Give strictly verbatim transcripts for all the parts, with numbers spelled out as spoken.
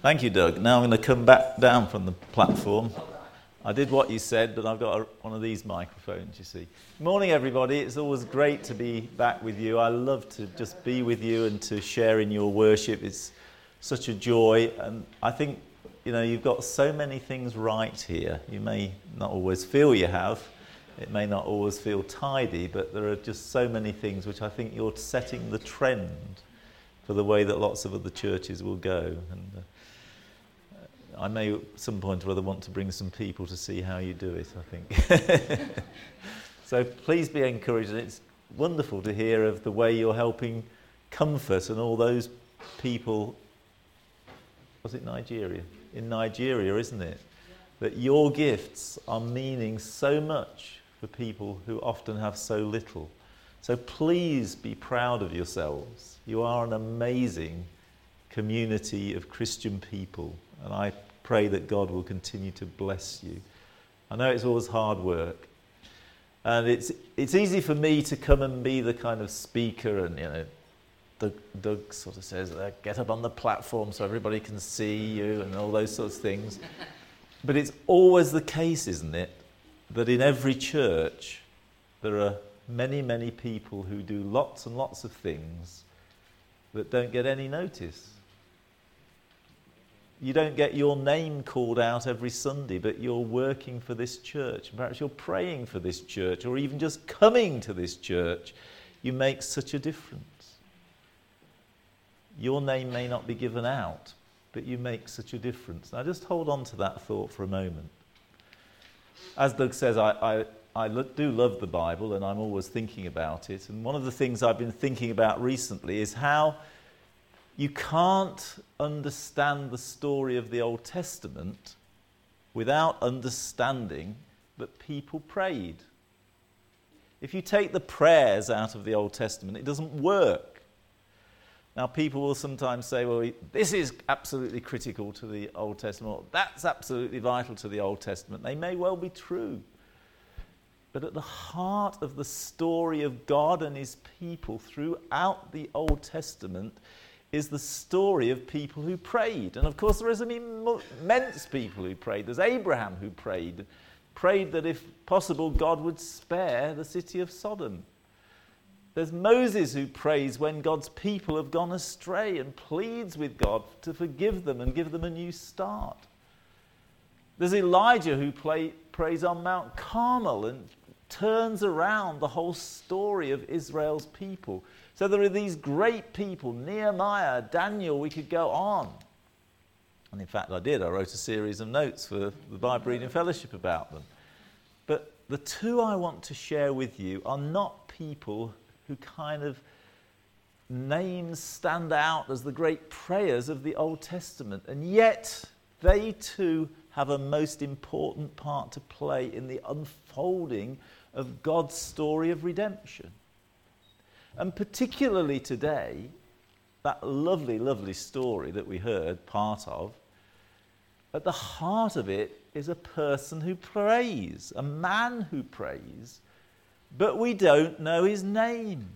Thank you, Doug. Now I'm going to come back down from the platform. I did what you said, but I've got a, one of these microphones, you see. Morning, everybody. It's always great to be back with you. I love to just be with you and to share in your worship. It's such a joy. And I think, you know, you've got so many things right here. You may not always feel you have. It may not always feel tidy, but there are just so many things which I think you're setting the trend for the way that lots of other churches will go. And uh, I may at some point or other want to bring some people to see how you do it, I think. So please be encouraged. And it's wonderful to hear of the way you're helping Comfort and all those people. Was it Nigeria? In Nigeria, isn't it? That your gifts are meaning so much for people who often have so little. So please be proud of yourselves. You are an amazing community of Christian people, and I pray that God will continue to bless you. I know it's always hard work, and it's it's easy for me to come and be the kind of speaker, and you know, Doug, Doug sort of says, get up on the platform so everybody can see you and all those sorts of things. But it's always the case, isn't it, that in every church there are many, many people who do lots and lots of things that don't get any notice. You don't get your name called out every Sunday, but you're working for this church. Perhaps you're praying for this church, or even just coming to this church. You make such a difference. Your name may not be given out, but you make such a difference. Now just hold on to that thought for a moment. As Doug says, I, I, I lo- do love the Bible, and I'm always thinking about it. And one of the things I've been thinking about recently is how you can't understand the story of the Old Testament without understanding that people prayed. If you take the prayers out of the Old Testament, it doesn't work. Now, people will sometimes say, well, this is absolutely critical to the Old Testament, or that's absolutely vital to the Old Testament. They may well be true. But at the heart of the story of God and his people throughout the Old Testament is the story of people who prayed. And of course there is an immense people who prayed. There's Abraham who prayed, prayed that if possible God would spare the city of Sodom. There's Moses who prays when God's people have gone astray and pleads with God to forgive them and give them a new start. There's Elijah who play, prays on Mount Carmel and turns around the whole story of Israel's people. So there are these great people, Nehemiah, Daniel, we could go on. And in fact I did, I wrote a series of notes for the Bible Reading Fellowship about them. But the two I want to share with you are not people who kind of names stand out as the great prayers of the Old Testament. And yet they too have a most important part to play in the unfolding of God's story of redemption. And particularly today, that lovely, lovely story that we heard part of, at the heart of it is a person who prays, a man who prays, but we don't know his name.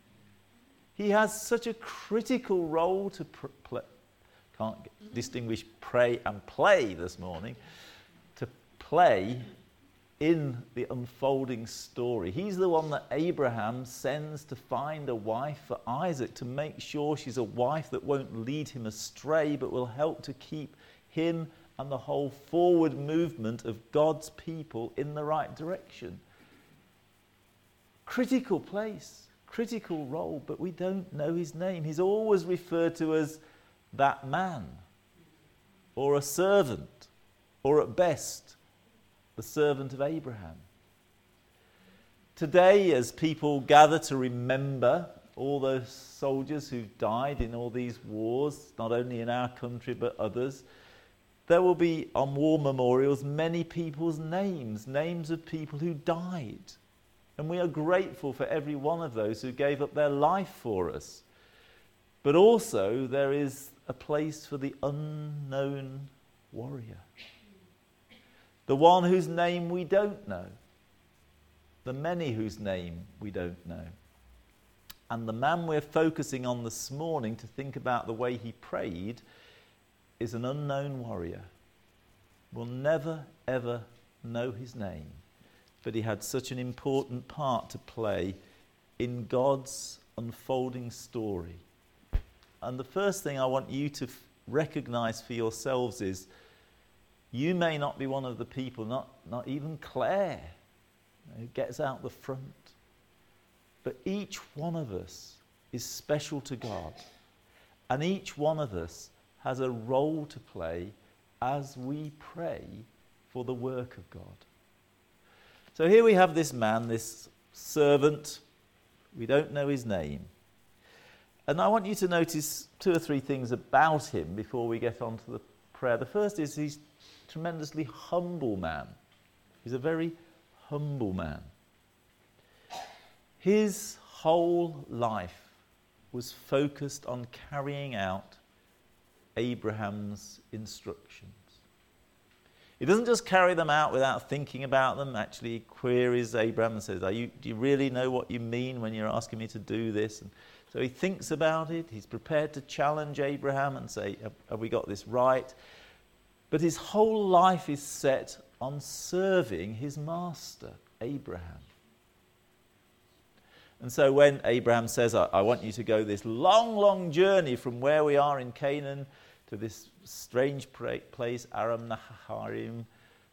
He has such a critical role to pr- play. Can't distinguish pray and play this morning. To play in the unfolding story. He's the one that Abraham sends to find a wife for Isaac, to make sure she's a wife that won't lead him astray, but will help to keep him and the whole forward movement of God's people in the right direction. Critical place, critical role, but we don't know his name. He's always referred to as that man, or a servant, or at best, the servant of Abraham. Today, as people gather to remember all those soldiers who died in all these wars, not only in our country but others, there will be on war memorials many people's names, names of people who died. And we are grateful for every one of those who gave up their life for us. But also there is a place for the unknown warrior. The one whose name we don't know. The many whose name we don't know. And the man we're focusing on this morning to think about the way he prayed is an unknown warrior. We'll never, ever know his name. But he had such an important part to play in God's unfolding story. And the first thing I want you to f- recognize for yourselves is you may not be one of the people, not, not even Claire, who gets out the front. But each one of us is special to God. And each one of us has a role to play as we pray for the work of God. So here we have this man, this servant. We don't know his name. And I want you to notice two or three things about him before we get on to the prayer. The first is he's a tremendously humble man. He's a very humble man. His whole life was focused on carrying out Abraham's instructions. He doesn't just carry them out without thinking about them. Actually, he queries Abraham and says, Are you, do you really know what you mean when you're asking me to do this? And so he thinks about it. He's prepared to challenge Abraham and say, have, have we got this right? But his whole life is set on serving his master, Abraham. And so when Abraham says, I, I want you to go this long, long journey from where we are in Canaan to this strange place, Aram Naharaim,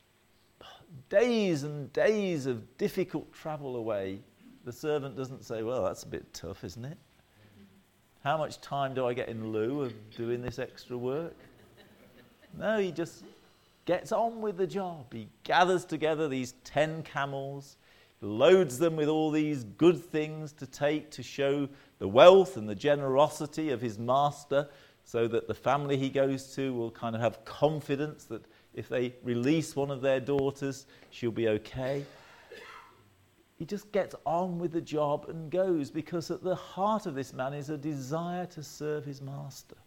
days and days of difficult travel away, the servant doesn't say, well, that's a bit tough, isn't it? How much time do I get in lieu of doing this extra work? No, he just gets on with the job. He gathers together these ten camels, loads them with all these good things to take to show the wealth and the generosity of his master, so that the family he goes to will kind of have confidence that if they release one of their daughters, she'll be okay. He just gets on with the job and goes, because at the heart of this man is a desire to serve his master.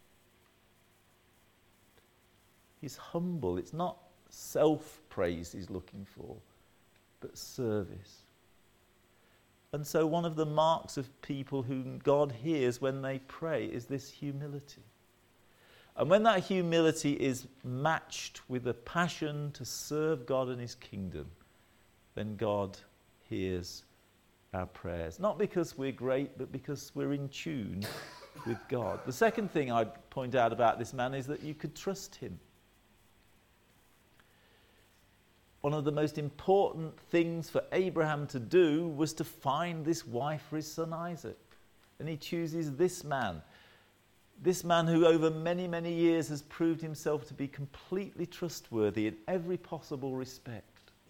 He's humble. It's not self-praise he's looking for, but service. And so one of the marks of people whom God hears when they pray is this humility. And when that humility is matched with a passion to serve God and his kingdom, then God hears our prayers. Not because we're great, but because we're in tune with God. The second thing I'd point out about this man is that you could trust him. One of the most important things for Abraham to do was to find this wife for his son Isaac. And he chooses this man. This man who over many, many years has proved himself to be completely trustworthy in every possible respect.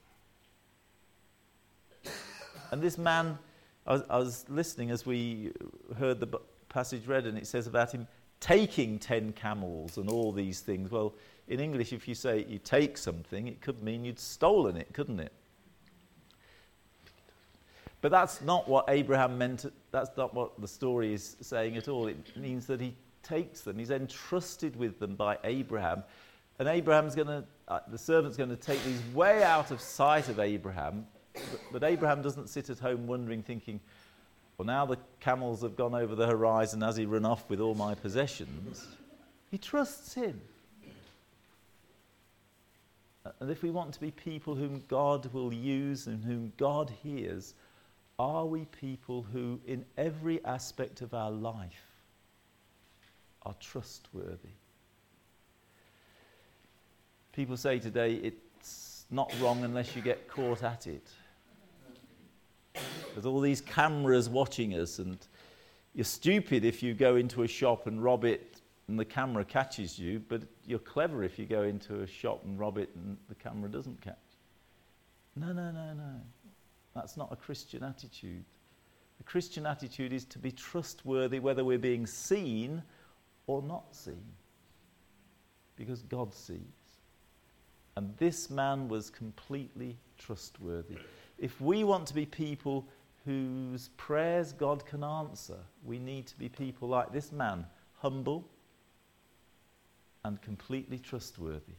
And this man, I was, I was listening as we heard the passage read, and it says about him taking ten camels and all these things. Well, in English, if you say you take something, it could mean you'd stolen it, couldn't it? But that's not what Abraham meant. That's not what the story is saying at all. It means that he takes them. He's entrusted with them by Abraham. And Abraham's going to, uh, the servant's going to take these way out of sight of Abraham. But, but Abraham doesn't sit at home wondering, thinking, well, now the camels have gone over the horizon, has he run off with all my possessions? He trusts him. And if we want to be people whom God will use and whom God hears, are we people who, in every aspect of our life, are trustworthy? People say today it's not wrong unless you get caught at it. There's all these cameras watching us, and you're stupid if you go into a shop and rob it and the camera catches you, but you're clever if you go into a shop and rob it and the camera doesn't catch. No, no, no, no. That's not a Christian attitude. The Christian attitude is to be trustworthy whether we're being seen or not seen, because God sees. And this man was completely trustworthy. If we want to be people whose prayers God can answer, we need to be people like this man, humble and completely trustworthy.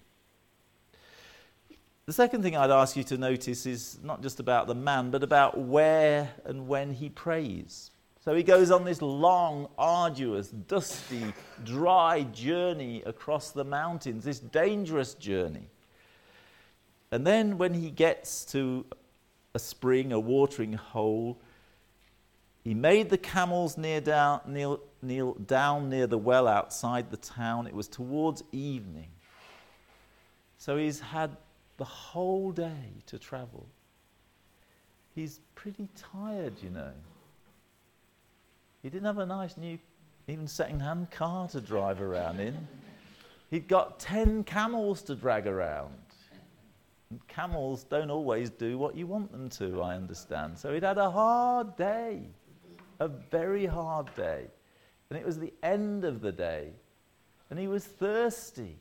The second thing I'd ask you to notice is not just about the man, but about where and when he prays. So he goes on this long, arduous, dusty, dry journey across the mountains, this dangerous journey. And then when he gets to a spring, a watering hole, he made the camels near down, kneel, kneel down near the well outside the town. It was towards evening. So he's had the whole day to travel. He's pretty tired, you know. He didn't have a nice new, even second-hand car to drive around in. He'd got ten camels to drag around. And camels don't always do what you want them to, I understand. So he'd had a hard day, a very hard day. And it was the end of the day, and he was thirsty.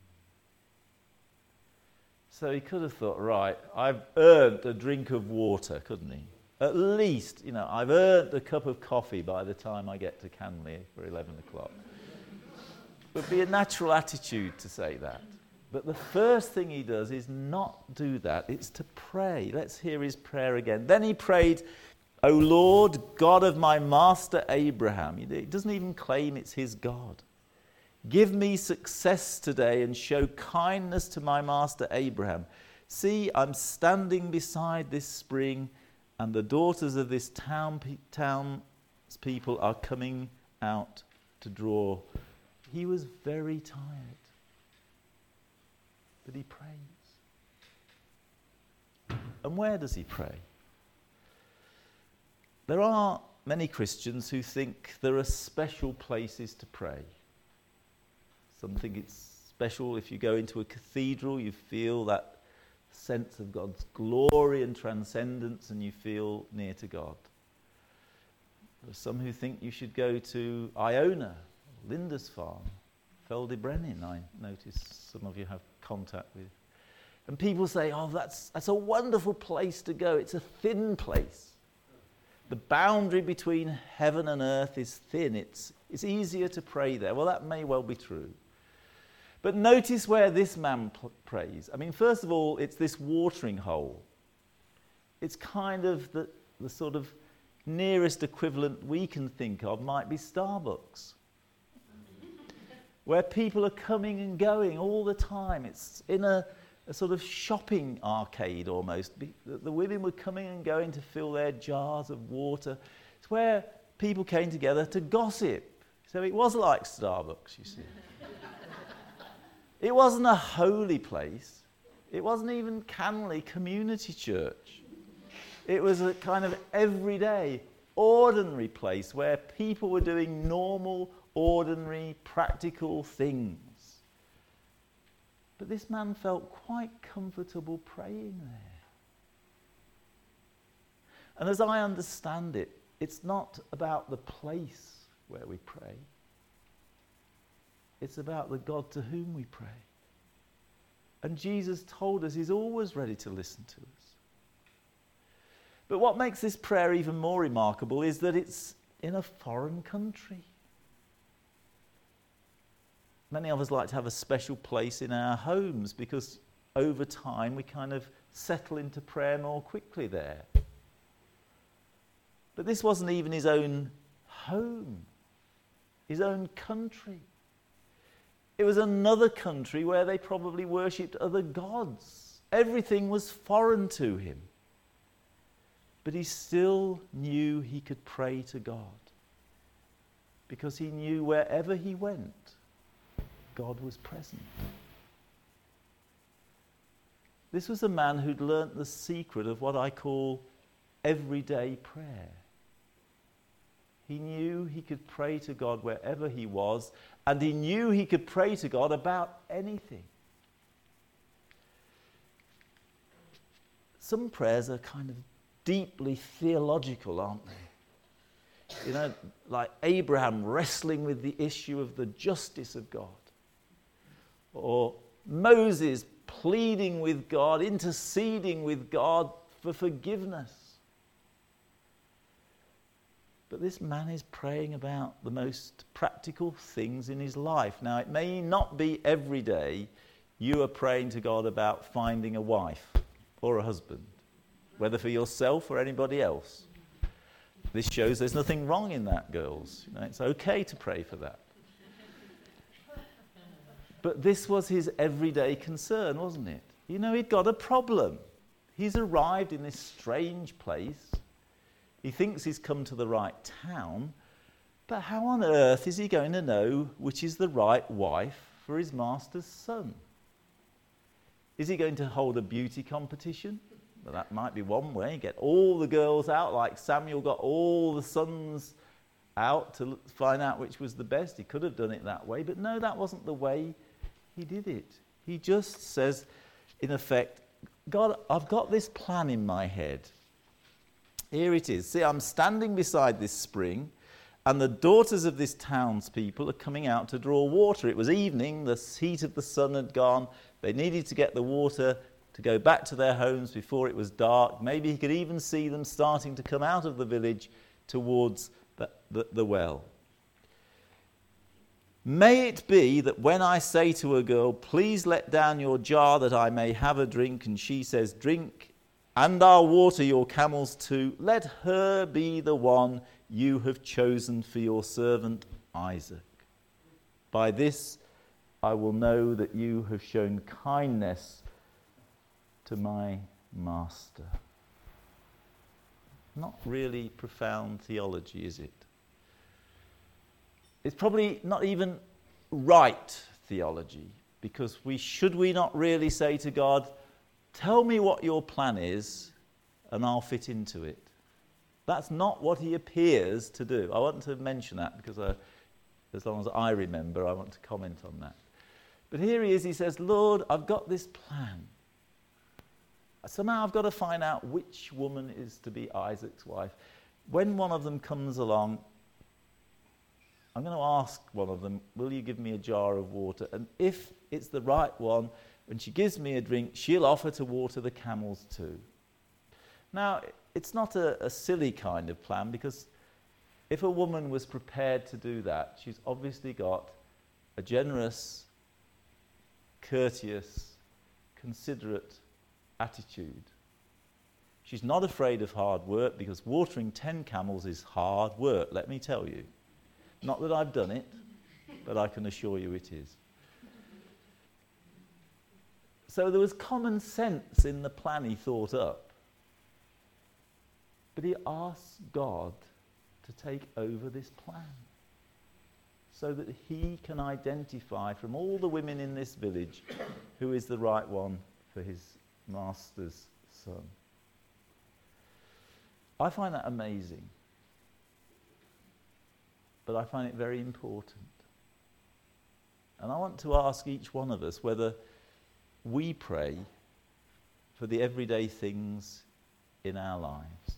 So he could have thought, right, I've earned a drink of water, couldn't he? At least, you know, I've earned a cup of coffee by the time I get to Canley for eleven o'clock. It would be a natural attitude to say that. But the first thing he does is not do that. It's to pray. Let's hear his prayer again. Then he prayed, O Lord, God of my master Abraham. He doesn't even claim it's his God. Give me success today and show kindness to my master Abraham. See, I'm standing beside this spring, and the daughters of this town townspeople are coming out to draw. He was very tired, but he prays. And where does he pray? There are many Christians who think there are special places to pray. Some think it's special if you go into a cathedral, you feel that sense of God's glory and transcendence, and you feel near to God. There are some who think you should go to Iona, Lindisfarne, Feldebrennen, I notice some of you have contact with. And people say, oh, that's, that's a wonderful place to go. It's a thin place. The boundary between heaven and earth is thin. It's, it's easier to pray there. Well, that may well be true. But notice where this man p- prays. I mean, first of all, it's this watering hole. It's kind of the, the sort of nearest equivalent we can think of might be Starbucks, where people are coming and going all the time. It's in a, a sort of shopping arcade almost. Be, the, the women were coming and going to fill their jars of water. It's where people came together to gossip. So it was like Starbucks, you see. It wasn't a holy place. It wasn't even Canley Community Church. It was a kind of everyday, ordinary place where people were doing normal, ordinary, practical things. But this man felt quite comfortable praying there. And as I understand it, it's not about the place where we pray. It's about the God to whom we pray. And Jesus told us he's always ready to listen to us. But what makes this prayer even more remarkable is that it's in a foreign country. Many of us like to have a special place in our homes because over time we kind of settle into prayer more quickly there. But this wasn't even his own home, his own country. It was another country where they probably worshipped other gods. Everything was foreign to him. But he still knew he could pray to God, because he knew wherever he went, God was present. This was a man who'd learnt the secret of what I call everyday prayer. He knew he could pray to God wherever he was, and he knew he could pray to God about anything. Some prayers are kind of deeply theological, aren't they? You know, like Abraham wrestling with the issue of the justice of God, or Moses pleading with God, interceding with God for forgiveness. But this man is praying about the most practical things in his life. Now, it may not be every day you are praying to God about finding a wife or a husband, whether for yourself or anybody else. This shows there's nothing wrong in that, girls. You know, it's okay to pray for that. But this was his everyday concern, wasn't it? You know, he'd got a problem. He's arrived in this strange place. He thinks he's come to the right town. But how on earth is he going to know which is the right wife for his master's son? Is he going to hold a beauty competition? Well, that might be one way. Get all the girls out, like Samuel got all the sons out to find out which was the best. He could have done it that way, but no, that wasn't the way he did it. He just says, in effect, God, I've got this plan in my head. Here it is. See, I'm standing beside this spring, and the daughters of this townspeople are coming out to draw water. It was evening, the heat of the sun had gone. They needed to get the water to go back to their homes before it was dark. Maybe he could even see them starting to come out of the village towards the, the, the well. May it be that when I say to a girl, please let down your jar that I may have a drink, and she says, drink, and I'll water your camels too, let her be the one you have chosen for your servant Isaac. By this I will know that you have shown kindness to my master. Not really profound theology, is it? It's probably not even right theology, because we should we not really say to God, tell me what your plan is and I'll fit into it. That's not what he appears to do. I want to mention that because I, as long as I remember, I want to comment on that. But here he is, he says, Lord, I've got this plan. Somehow I've got to find out which woman is to be Isaac's wife. When one of them comes along, I'm going to ask one of them, will you give me a jar of water? And if it's the right one, when she gives me a drink, she'll offer to water the camels too. Now, it's not a, a silly kind of plan, because if a woman was prepared to do that, she's obviously got a generous, courteous, considerate attitude. She's not afraid of hard work, because watering ten camels is hard work, let me tell you. Not that I've done it, but I can assure you it is. So there was common sense in the plan he thought up. But he asked God to take over this plan so that he can identify from all the women in this village who is the right one for his master's son. I find that amazing. But I find it very important. And I want to ask each one of us whether we pray for the everyday things in our lives.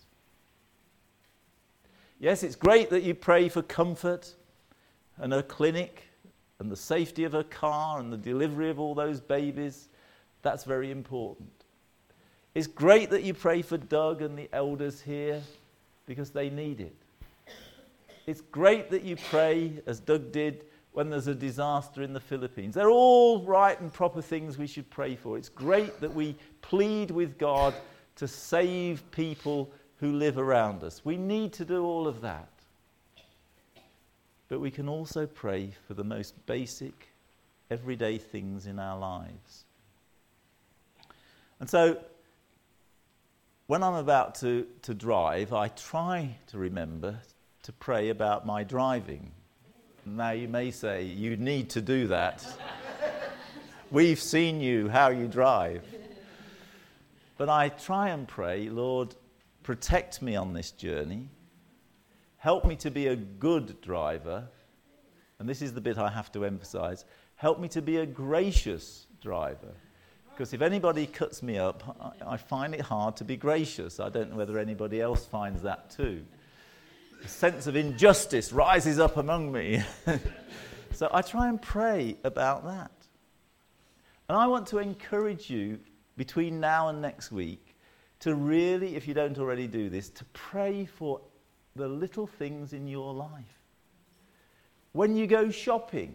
Yes, it's great that you pray for comfort and a clinic and the safety of a car and the delivery of all those babies. That's very important. It's great that you pray for Doug and the elders here, because they need it. It's great that you pray, as Doug did, when there's a disaster in the Philippines. They're all right and proper things we should pray for. It's great that we plead with God to save people who live around us. We need to do all of that. But we can also pray for the most basic, everyday things in our lives. And so, when I'm about to, to drive, I try to remember to pray about my driving. Now you may say, you need to do that. We've seen you, how you drive. But I try and pray, Lord, protect me on this journey. Help me to be a good driver. And this is the bit I have to emphasize. Help me to be a gracious driver. Because if anybody cuts me up, I, I find it hard to be gracious. I don't know whether anybody else finds that too. A sense of injustice rises up among me. So I try and pray about that. And I want to encourage you between now and next week to really, if you don't already do this, to pray for the little things in your life. When you go shopping,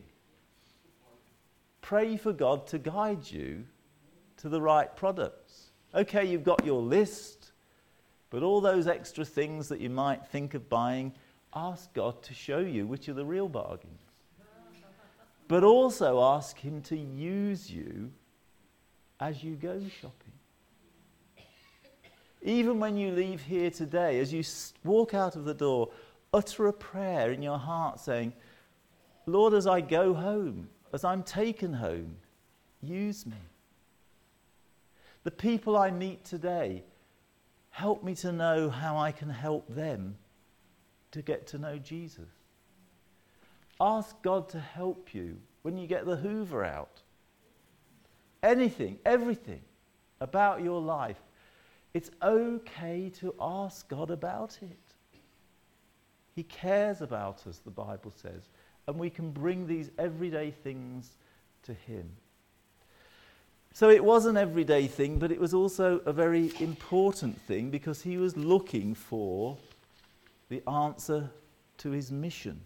pray for God to guide you to the right products. Okay, you've got your list, But all those extra things that you might think of buying, ask God to show you which are the real bargains. But also ask him to use you as you go shopping. Even when you leave here today, as you walk out of the door, utter a prayer in your heart saying, Lord, as I go home, as I'm taken home, use me. The people I meet today, help me to know how I can help them to get to know Jesus. Ask God to help you when you get the Hoover out. Anything, everything about your life, it's okay to ask God about it. He cares about us, the Bible says, and we can bring these everyday things to him. So it was an everyday thing, but it was also a very important thing because he was looking for the answer to his mission.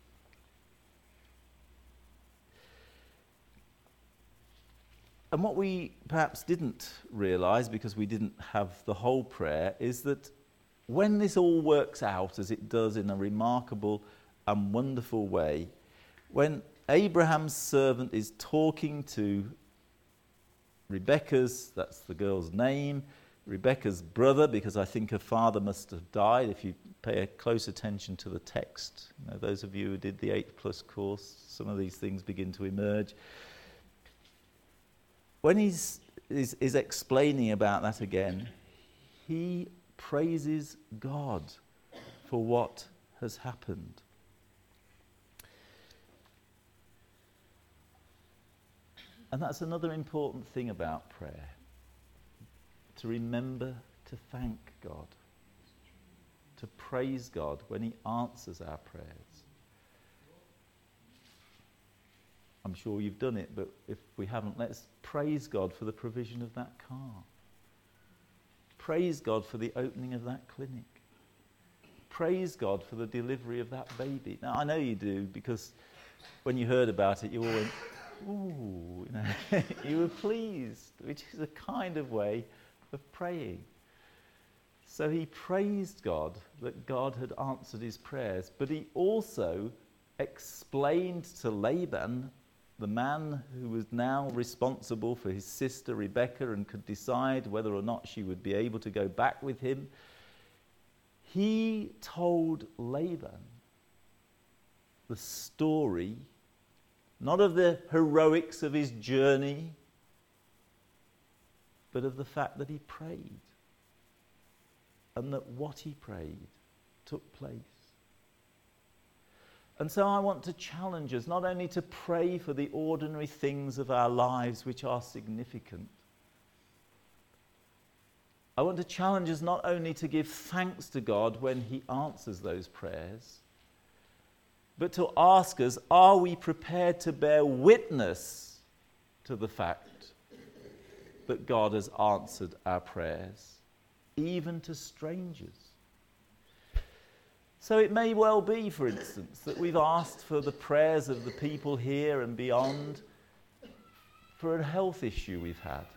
And what we perhaps didn't realize, because we didn't have the whole prayer, is that when this all works out, as it does in a remarkable and wonderful way, when Abraham's servant is talking to Rebekah's, that's the girl's name, Rebekah's brother, because I think her father must have died, if you pay a close attention to the text. You know, those of you who did the eight plus course, some of these things begin to emerge. When he's is, is explaining about that again, he praises God for what has happened. And that's another important thing about prayer, to remember to thank God, to praise God when he answers our prayers. I'm sure you've done it, but if we haven't, let's praise God for the provision of that car. Praise God for the opening of that clinic. Praise God for the delivery of that baby. Now, I know you do, because when you heard about it, you all went, ooh, you know, you were pleased, which is a kind of way of praying. So he praised God that God had answered his prayers, but he also explained to Laban, the man who was now responsible for his sister Rebekah and could decide whether or not she would be able to go back with him, he told Laban the story, not of the heroics of his journey, but of the fact that he prayed, and that what he prayed took place. And so I want to challenge us not only to pray for the ordinary things of our lives which are significant. I want to challenge us not only to give thanks to God when he answers those prayers, but to ask us, are we prepared to bear witness to the fact that God has answered our prayers, even to strangers? So it may well be, for instance, that we've asked for the prayers of the people here and beyond for a health issue we've had.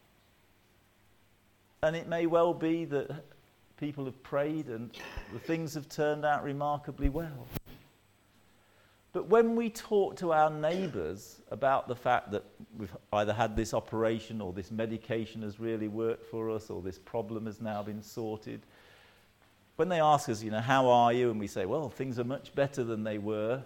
And it may well be that people have prayed and the things have turned out remarkably well. But when we talk to our neighbours about the fact that we've either had this operation or this medication has really worked for us or this problem has now been sorted, when they ask us, you know, how are you? And we say, well, things are much better than they were.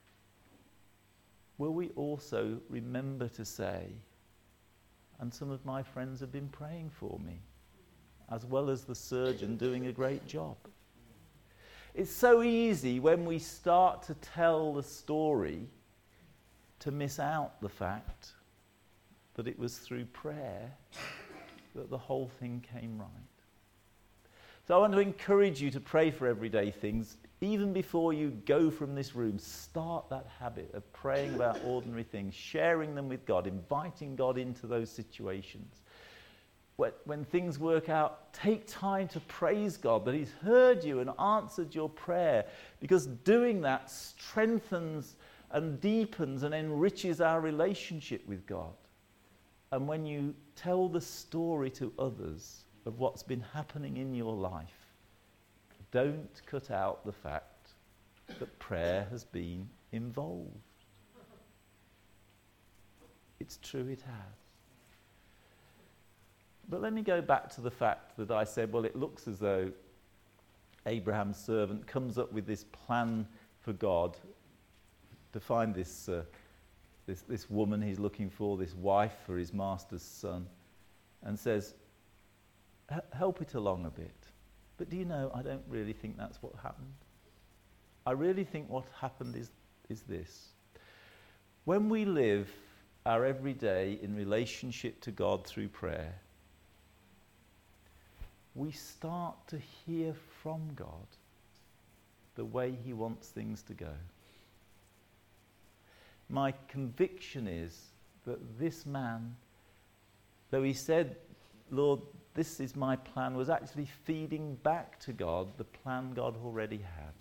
Will we also remember to say, and some of my friends have been praying for me, as well as the surgeon doing a great job. It's so easy when we start to tell the story to miss out the fact that it was through prayer that the whole thing came right. So I want to encourage you to pray for everyday things. Even before you go from this room, start that habit of praying about ordinary things, sharing them with God, inviting God into those situations. When, when things work out, take time to praise God that he's heard you and answered your prayer, because doing that strengthens and deepens and enriches our relationship with God. And when you tell the story to others, of what's been happening in your life, don't cut out the fact that prayer has been involved. It's true, it has. But let me go back to the fact that I said, well, it looks as though Abraham's servant comes up with this plan for God to find this, uh, this, this woman he's looking for, this wife for his master's son, and says, help it along a bit. But do you know, I don't really think that's what happened. I really think what happened is, is this. When we live our everyday in relationship to God through prayer, we start to hear from God the way he wants things to go. My conviction is that this man, though he said, Lord, this is my plan, was actually feeding back to God the plan God already had.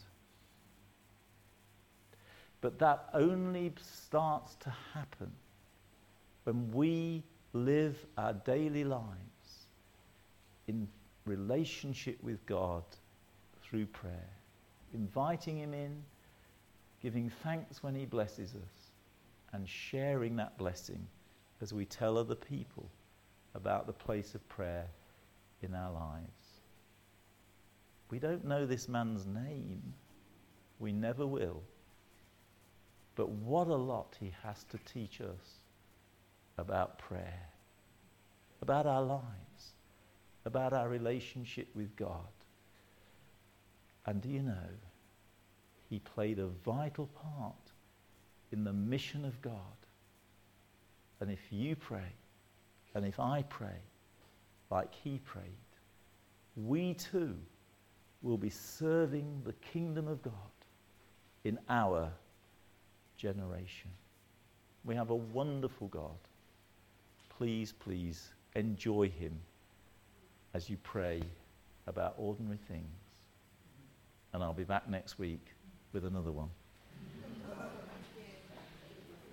But that only starts to happen when we live our daily lives in relationship with God through prayer, inviting him in, giving thanks when he blesses us, and sharing that blessing as we tell other people about the place of prayer in our lives. We don't know this man's name. We never will. But what a lot he has to teach us about prayer, about our lives, about our relationship with God. And do you know, he played a vital part in the mission of God. And if you pray, and if I pray like he prayed, we too will be serving the kingdom of God in our generation. We have a wonderful God. Please, please enjoy him as you pray about ordinary things. And I'll be back next week with another one.